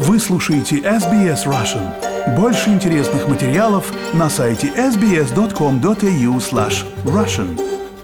Вы слушаете SBS Russian. Больше интересных материалов на сайте sbs.com.au/russian.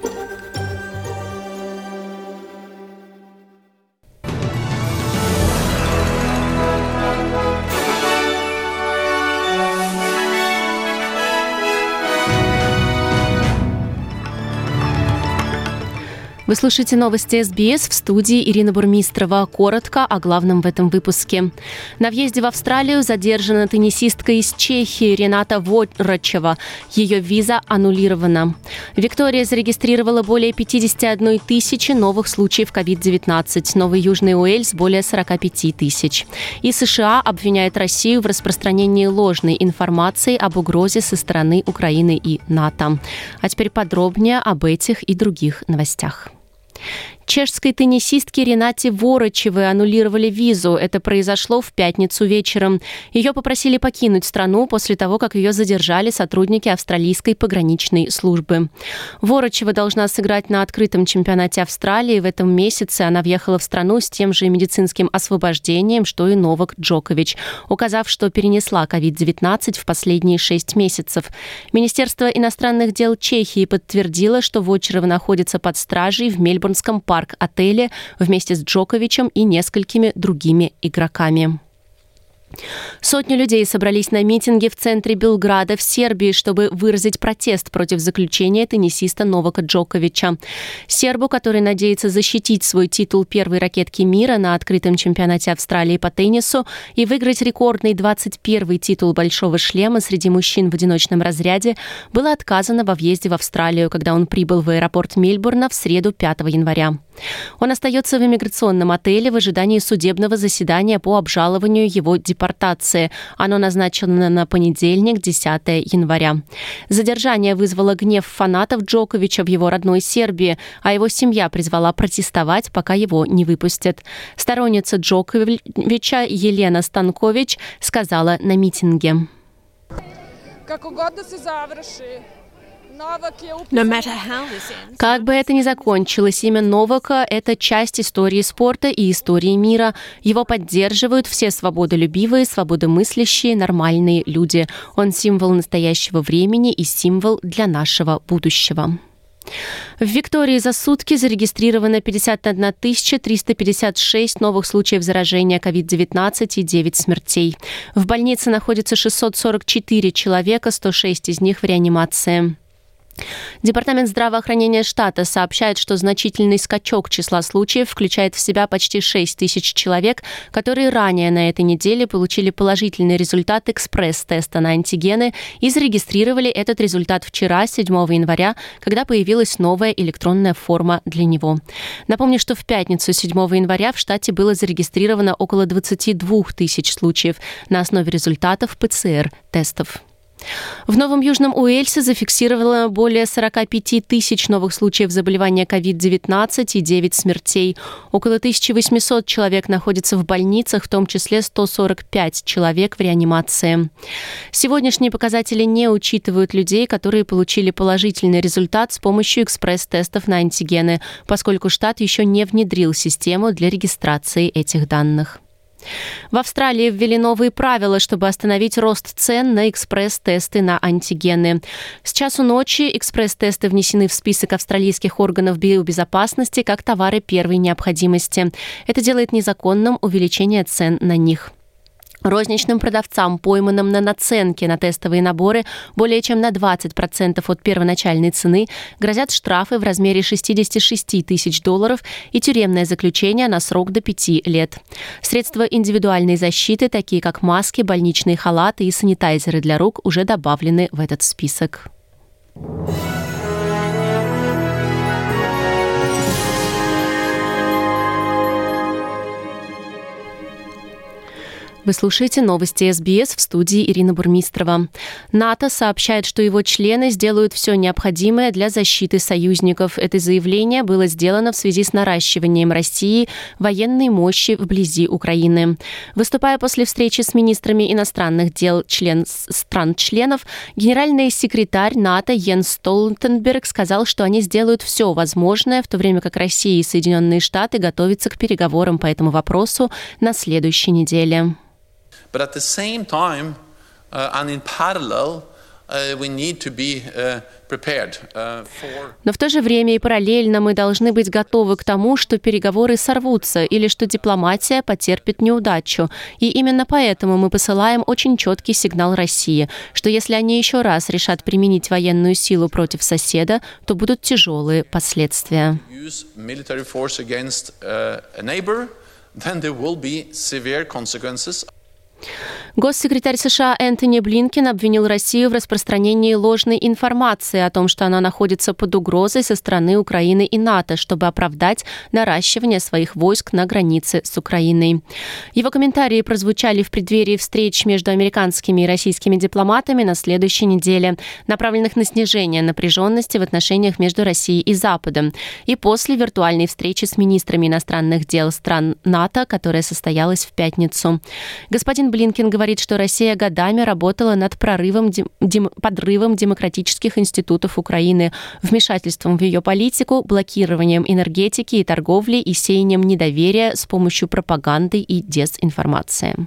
Вы слушаете новости СБС, в студии Ирина Бурмистрова. Коротко о главном в этом выпуске. На въезде в Австралию задержана теннисистка из Чехии Рената Ворочева. Ее виза аннулирована. Виктория зарегистрировала более 51 тысячи новых случаев COVID-19. Новый Южный Уэльс – более 45 тысяч. И США обвиняет Россию в распространении ложной информации об угрозе со стороны Украины и НАТО. А теперь подробнее об этих и других новостях. Чешской теннисистке Ренате Ворочевой аннулировали визу. Это произошло в пятницу вечером. Ее попросили покинуть страну после того, как ее задержали сотрудники австралийской пограничной службы. Ворочева должна сыграть на открытом чемпионате Австралии. В этом месяце она въехала в страну с тем же медицинским освобождением, что и Новак Джокович, указав, что перенесла COVID-19 в последние 6 месяцев. Министерство иностранных дел Чехии подтвердило, что Ворочева находится под стражей в Мельбурнском парк-отеле вместе с Джоковичем и несколькими другими игроками. Сотни людей собрались на митинге в центре Белграда в Сербии, чтобы выразить протест против заключения теннисиста Новака Джоковича. Сербу, который надеется защитить свой титул первой ракетки мира на открытом чемпионате Австралии по теннису и выиграть рекордный 21-й титул большого шлема среди мужчин в одиночном разряде, было отказано во въезде в Австралию, когда он прибыл в аэропорт Мельбурна в среду 5 января. Он остается в иммиграционном отеле в ожидании судебного заседания по обжалованию его депортации. Оно назначено на понедельник, 10 января. Задержание вызвало гнев фанатов Джоковича в его родной Сербии, а его семья призвала протестовать, пока его не выпустят. Сторонница Джоковича Елена Станкович сказала на митинге: «Как бы это ни закончилось, имя Новака – это часть истории спорта и истории мира. Его поддерживают все свободолюбивые, свободомыслящие, нормальные люди. Он символ настоящего времени и символ для нашего будущего». В Виктории за сутки зарегистрировано 51 356 новых случаев заражения COVID-19 и 9 смертей. В больнице находится 644 человека, 106 из них в реанимации. Департамент здравоохранения штата сообщает, что значительный скачок числа случаев включает в себя почти 6 тысяч человек, которые ранее на этой неделе получили положительный результат экспресс-теста на антигены и зарегистрировали этот результат вчера, 7 января, когда появилась новая электронная форма для него. Напомню, что в пятницу, 7 января, в штате было зарегистрировано около 22 тысяч случаев на основе результатов ПЦР-тестов. В Новом Южном Уэльсе зафиксировано более 45 тысяч новых случаев заболевания COVID-19 и 9 смертей. Около 1800 человек находятся в больницах, в том числе 145 человек в реанимации. Сегодняшние показатели не учитывают людей, которые получили положительный результат с помощью экспресс-тестов на антигены, поскольку штат еще не внедрил систему для регистрации этих данных. В Австралии ввели новые правила, чтобы остановить рост цен на экспресс-тесты на антигены. С часу ночи экспресс-тесты внесены в список австралийских органов биобезопасности как товары первой необходимости. Это делает незаконным увеличение цен на них. Розничным продавцам, пойманным на наценке на тестовые наборы более чем на 20% от первоначальной цены, грозят штрафы в размере $66 тысяч и тюремное заключение на срок до 5 лет. Средства индивидуальной защиты, такие как маски, больничные халаты и санитайзеры для рук, уже добавлены в этот список. Вы слушаете новости СБС, в студии Ирина Бурмистрова. НАТО сообщает, что его члены сделают все необходимое для защиты союзников. Это заявление было сделано в связи с наращиванием России военной мощи вблизи Украины. Выступая после встречи с министрами иностранных дел стран-членов, генеральный секретарь НАТО Йенс Столтенберг сказал, что они сделают все возможное, в то время как Россия и Соединенные Штаты готовятся к переговорам по этому вопросу на следующей неделе. But at the same time, and in parallel, we need to be prepared for... Но в то же время и параллельно мы должны быть готовы к тому, что переговоры сорвутся или что дипломатия потерпит неудачу. И именно поэтому мы посылаем очень четкий сигнал России, что если они еще раз решат применить военную силу против соседа, то будут тяжелые последствия. Госсекретарь США Энтони Блинкен обвинил Россию в распространении ложной информации о том, что она находится под угрозой со стороны Украины и НАТО, чтобы оправдать наращивание своих войск на границе с Украиной. Его комментарии прозвучали в преддверии встреч между американскими и российскими дипломатами на следующей неделе, направленных на снижение напряженности в отношениях между Россией и Западом, и после виртуальной встречи с министрами иностранных дел стран НАТО, которая состоялась в пятницу. Господин Блинкен говорит, что Россия годами работала над подрывом демократических институтов Украины, вмешательством в ее политику, блокированием энергетики и торговли и сеянием недоверия с помощью пропаганды и дезинформации.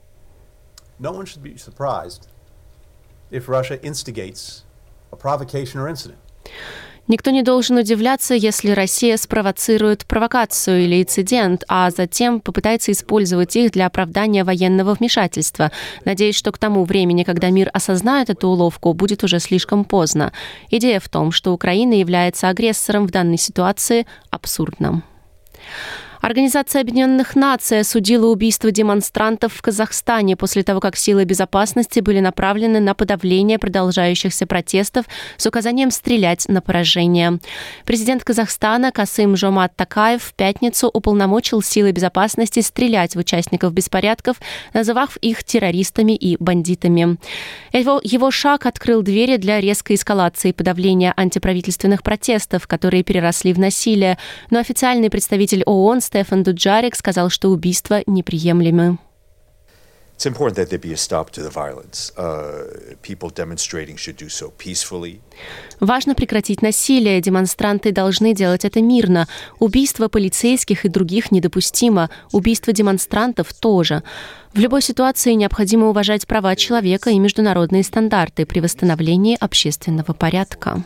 No one should be surprised if Russia instigates a provocation or incident. Никто не должен удивляться, если Россия спровоцирует провокацию или инцидент, а затем попытается использовать их для оправдания военного вмешательства. Надеюсь, что к тому времени, когда мир осознает эту уловку, будет уже слишком поздно. Идея в том, что Украина является агрессором в данной ситуации, абсурдна. Организация Объединенных Наций осудила убийство демонстрантов в Казахстане после того, как силы безопасности были направлены на подавление продолжающихся протестов с указанием стрелять на поражение. Президент Казахстана Касым-Жомарт Токаев в пятницу уполномочил силы безопасности стрелять в участников беспорядков, назвав их террористами и бандитами. Его шаг открыл двери для резкой эскалации подавления антиправительственных протестов, которые переросли в насилие, но официальный представитель ООН Стефан Дуджарик сказал, что убийства неприемлемы. It's important that there be a stop to the violence. People demonstrating should do so peacefully. Важно прекратить насилие. Демонстранты должны делать это мирно. Убийство полицейских и других недопустимо. Убийство демонстрантов тоже. В любой ситуации необходимо уважать права человека и международные стандарты при восстановлении общественного порядка.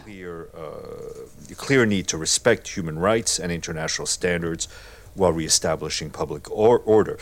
Clear need to respect human rights and international standards while reestablishing public order.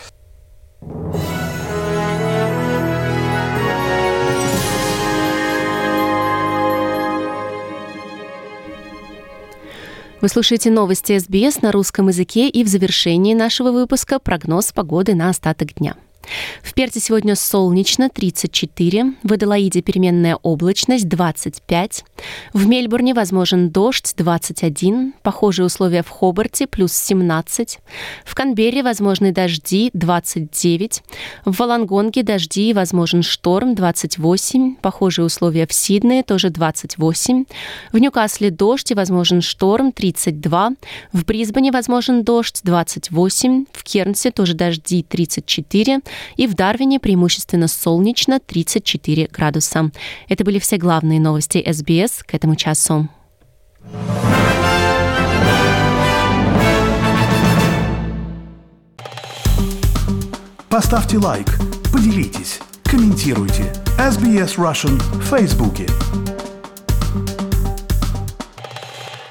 Вы слушаете новости СБС на русском языке, и в завершении нашего выпуска прогноз погоды на остаток дня. В Перте сегодня солнечно, 34, в Аделаиде переменная облачность, 25, в Мельбурне возможен дождь, 21, похожие условия в Хобарте, плюс 17, в Канберре возможны дожди, 29, в Волонгонге дожди и возможен шторм, 28, похожие условия в Сиднее, тоже 28, в Ньюкасле дождь и возможен шторм, 32, в Брисбене возможен дождь, 28, в Кернсе тоже дожди, 34, и в Дарвине преимущественно солнечно, 34 градуса. Это были все главные новости СБС к этому часу. Поставьте лайк, поделитесь, комментируйте. SBS Russian в Фейсбуке.